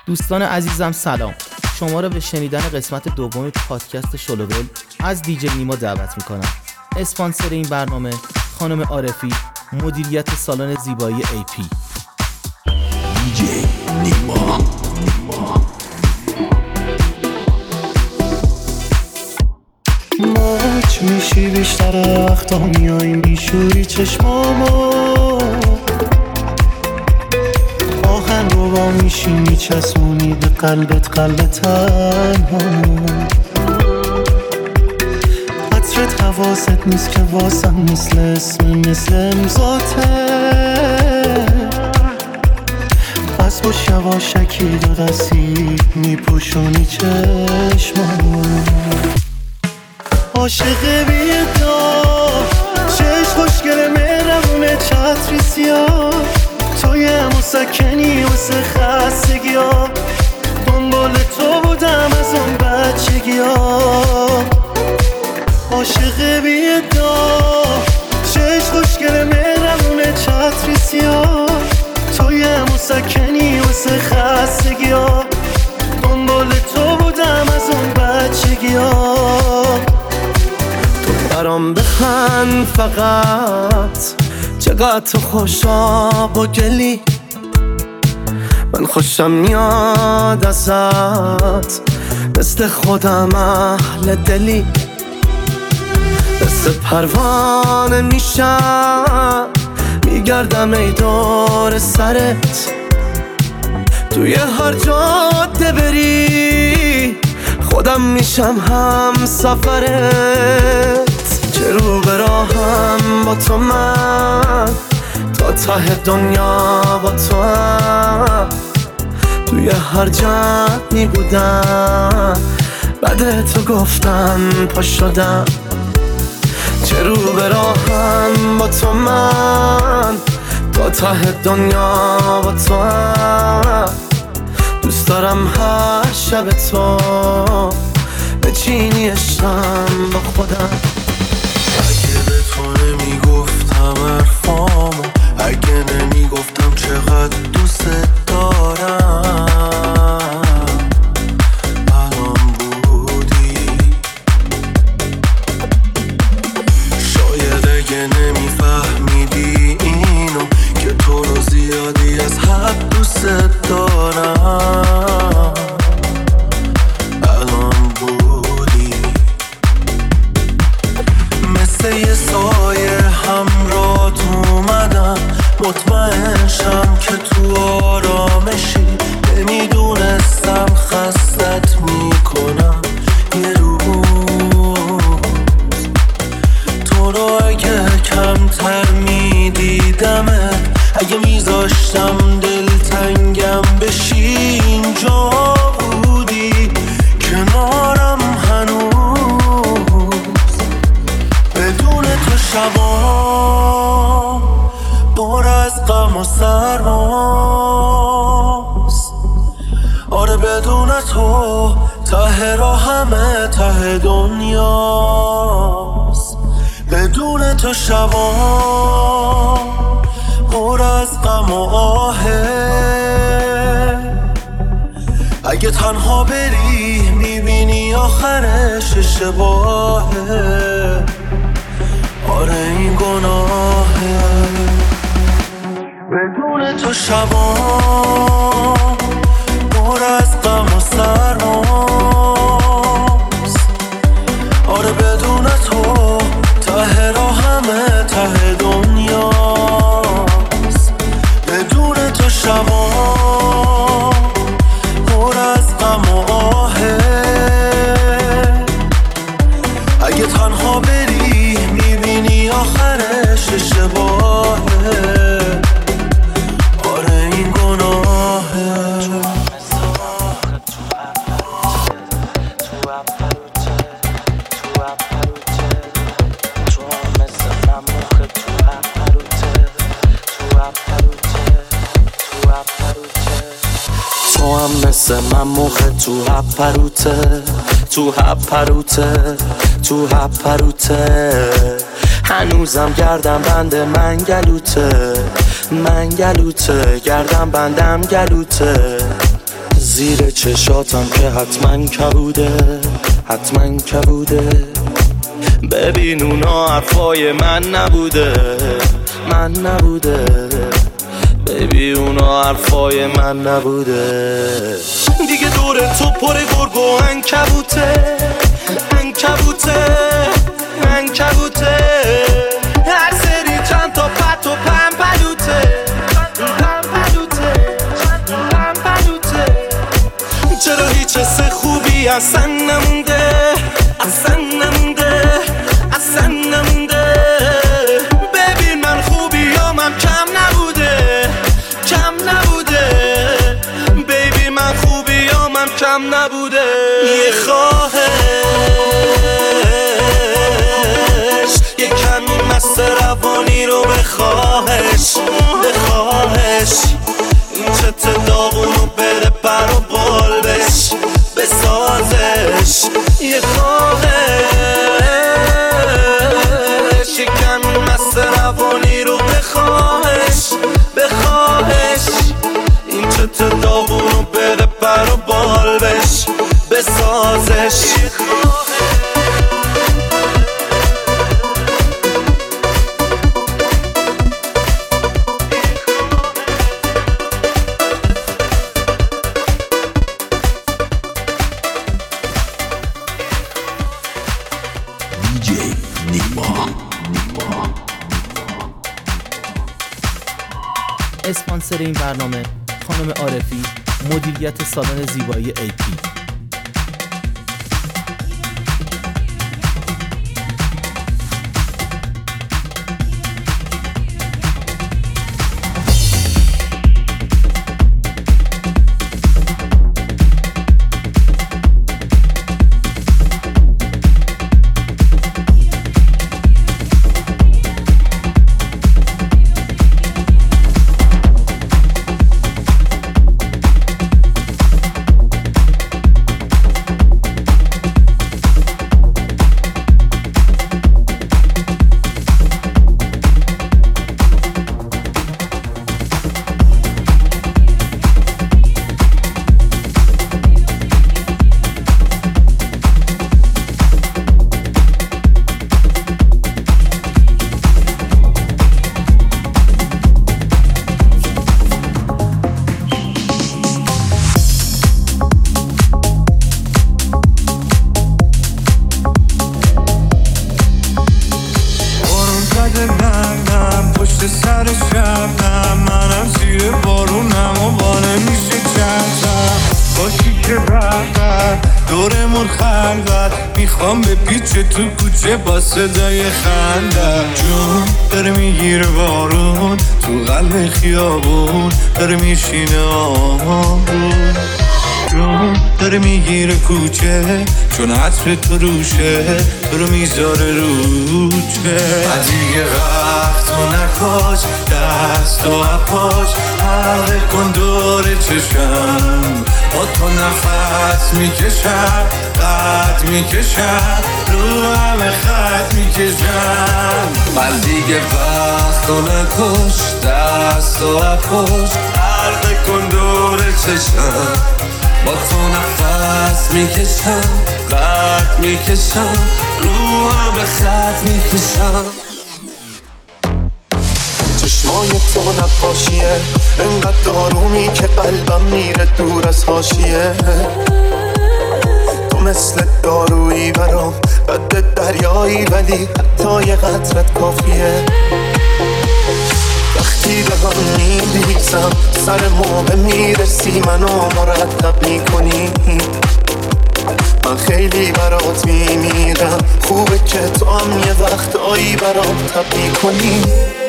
دوستان عزیزم سلام، شما را به شنیدن قسمت دوم پادکست شلوول از دیجی نیما دعوت میکنم. اسپانسر این برنامه خانم عارفی، مدیریت سالن زیبایی AP. دیجی نیما. ماچ میشی بیشتر وقتا میای میشوری چشمامو، آهن رو با میشی میچسونی به قلبت قلب تنهامو. عطرت حواست نیست که واسم مثل امضاته، پس با یواشکی دو دستی میپوشونی چشمامو. عاشق بی‌ادعا چشم خوشگل مهربونه چتری سیاه، توی مسکنی واسه خستگی‌ها، دنبال تو بودم از اون بچگی‌ها. عاشق بی‌ادعا چشم خوشگل مهربونه چتری سیاه، توی مسکنی واسه خستگی‌ها، دنبال تو بودم از اون بچگی‌ها. برام بخند فقط، چقدر تو خوشاب و گلی، من خوشم میاد ازت، مثل خودم اهل دلی. مثل پروانه میشم میگردم ای دور سرت، توی هر جاده بری خودم میشم هم سفرت. چه رو به راهم با تو من، تا ته دنیا با تو هم، توی هر جمعی بودم بعد تو گفتم پا شدم. چه رو به راهم با تو من، تا ته دنیا با تو هم، دوست دارم هر شب تو بچینی عشقم با خودم. اگه به تو نمیگفتم حرفامو، اگه نمیگفتم چقدر دوست دارم، الان بودی. شاید اگه نمیفهمیدی اینو، که تو رو زیادی از حد دوست دارم، الان بودی. مثل یه سایه همراهت اومدم، مطمئن شم که تو آرامشی، نمیدونستم خستت میکنم یه روز. تو رو اگه کمتر میدیدمت، اگه میذاشتم دلتنگم بشی، اینجا بودی کنارم هنوز. بدون تو شبام پر از غم و سرماست، آره بدون تو ته راهمه ته دنیاست. بدون تو شبام پر از غم و آهه، اگه تنها بری میبینی آخرش اشتباهه، آره این گناهه. بدون تو شبام پر از غم و سرماست، آره بدون تو ته راهمه ته دنیاست. بدون تو شبام پر از غم و آهه، اگه تنها بری میبینی آخرش اشتباهه، آره این گناهه. تو هم مثل من موقع تو هپروته، تو هپروته، تو هپروته. هنوزم گردم بند من گلوته، من گلوته، گردم بندم گلوته. زیر چشاتم که حتما کبوده، حتما کبوده. ببین اونا حرفای من نبوده، من نبوده. ببی اونا حرفای من نبوده. دیگه دور تو پر گرگ و عنکبوته، عنکبوته، عنکبوته. هر سری چند تا پت و پمپلوته، پمپلوته، پمپلوته. چرا هیچ حس خوبی اصلا نمونده، اصلا نمونده، اصلا نمونده. ببین من خوبیامم کم نبوده، کم نبوده. بیبی من خوبیامم کم نبوده. یه خواهش، یه کمی مست روانی رو بخواهش، بخواهش. این چت داغونو بده پر و بال بش، بسازش. یه خواهش، یه کمی مست روانی رو بخواهش، بخواهش. این چت داغونو بده پر و بال بش، بسازش. اسپانسر این برنامه خانم عارفی، مدیریت سالن زیبایی ایپی. تو کوچه با صدای خنده جون داره میگیره بارون، تو قلب خیابون داره میشینه آهون. جون داره میگیره کوچه چون عطر تو روشه، تو رو میذاره روچه. دیگه وقت تو نکاش، دست و اپاش حلقه کن دور چشم. با تو نفس میکشم، قد میکشم، رو همه خط میکشم. من دیگه وقت تو نکاش، دست و اپاش حلقه کن دور چشم. با تو نفس میکشم، قد میکشم، رو همه خط میکشم. چشمای تو نقاشیه، انقدر دارومی که قلبم میره دور از حاشیه. تو مثل دارویی برام، قد دریایی ولی حتی یه قطرت کافیه. وقتی رقم میریزم سر موقع میرسی منو مرتب میکنی. من خیلی برات میمیرم، خوبه که تو هم یه وقتایی برام تب میکنی.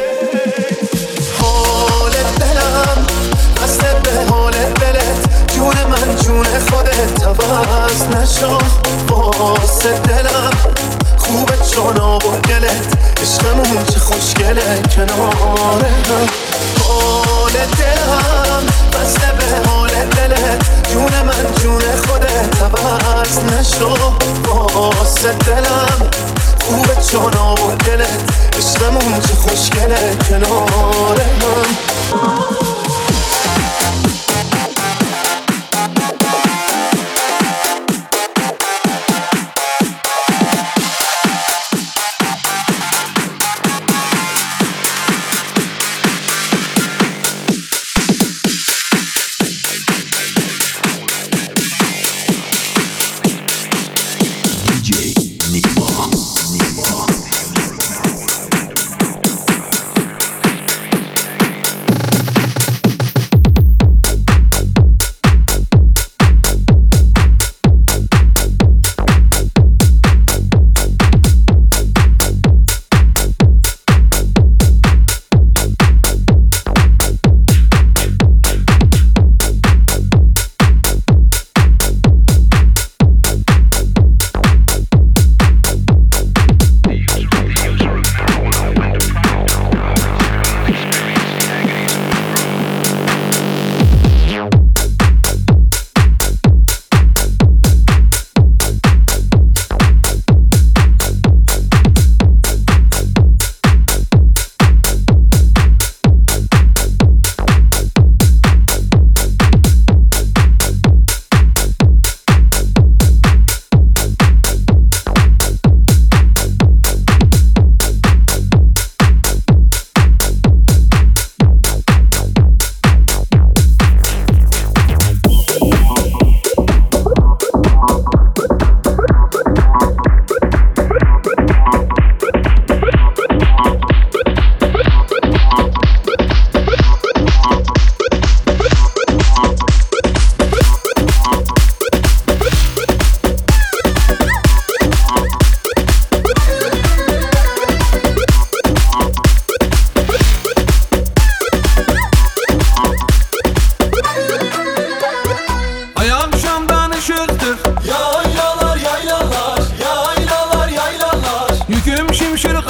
حال دلم بسته به حال دلت، جون من جون خودت عوض نشو واسه دلم. خوبه چون آب و گلت، عشقمون چه خوشگله کنار هم. حال دلم بسته به حال دلت، جون من جون خودت عوض نشو واسه دلم. خوبه چون آب و گلت، عشقمون چه خوشگله کنار هم.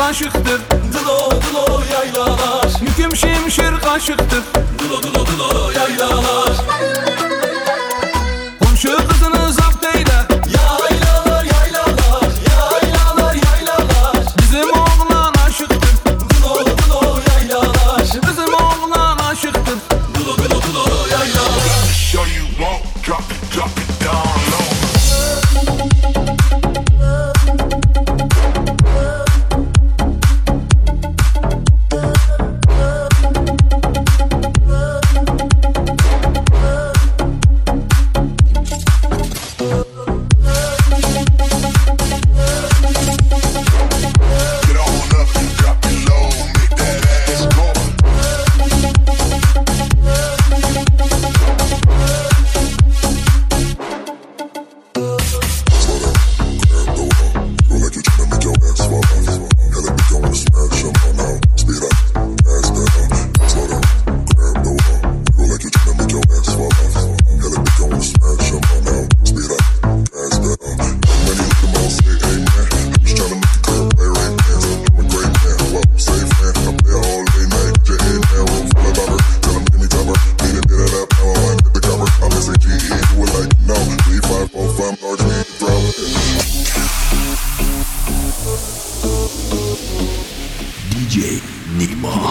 aşıktır. Dılo dılo yaylalar. Yüküm şimşir kaşıktır. Dılo dılo dılo yaylalar. Komşu kızını zapt eyle. Yaylalar yaylalar. Yaylalar yaylalar. Bizim oğlan aşıktır. Dılo dılo yaylalar. Bizim oğlan aşıktır. Dılo dılo dılo yaylalar. Show you won't drop it down low. DJ Nima.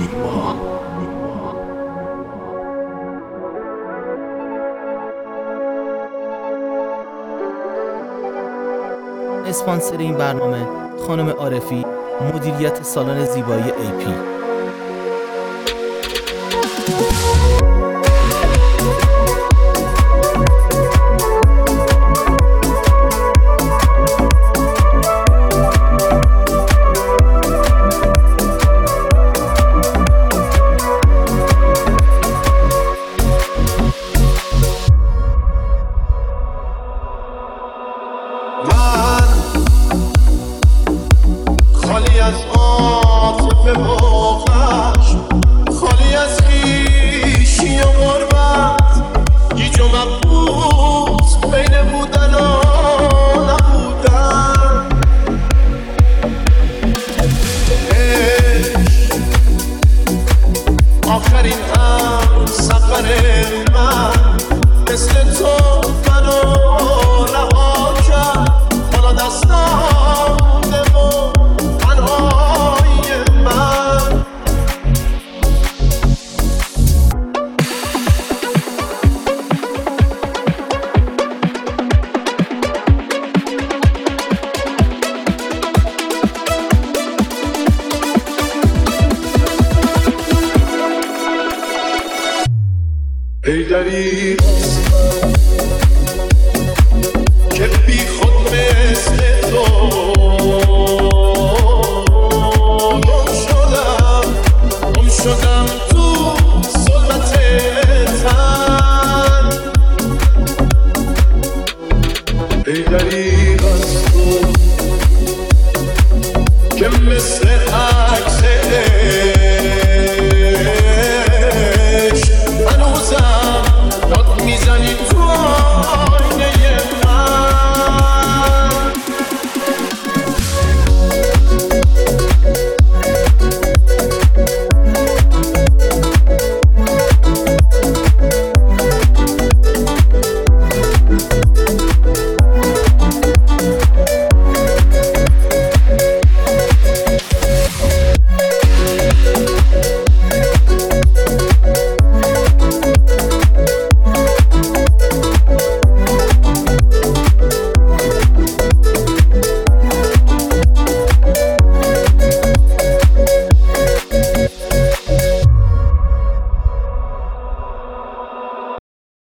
اسپانسر این برنامه خانم عارفی، مدیریت سالن زیبایی AP. خالی از عاطفه و خشم، خالی از خویشی و غربت، گیج و مبهوت بین بودن و نبودن. آخرین هم سفر من مثل تو منو رها کرد. حالا دستم مونده و تنهای من. ای دری